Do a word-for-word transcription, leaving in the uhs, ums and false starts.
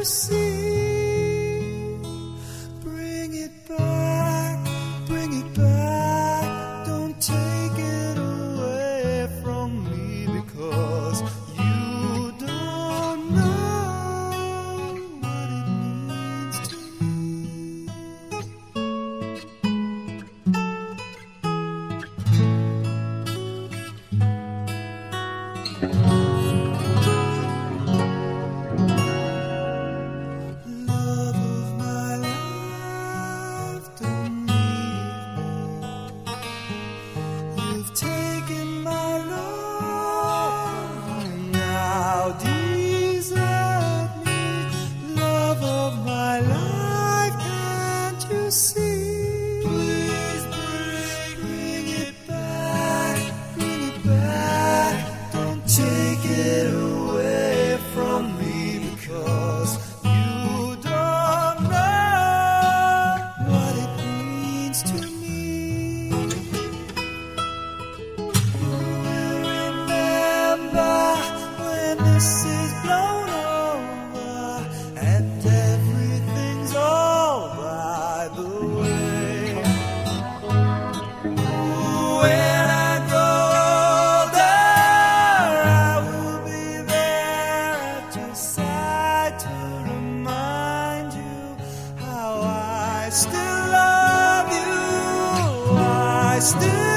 see? Bring it back, bring it back. Don't take it away from me, because you don't know what it means to me. See, please bring, bring it back, bring it back. Don't take it away from me, because you don't know what it means to me. You will remember when this is blown over and everything's all by the way. When I grow older, I will be there at your side to remind you how I still love you. I still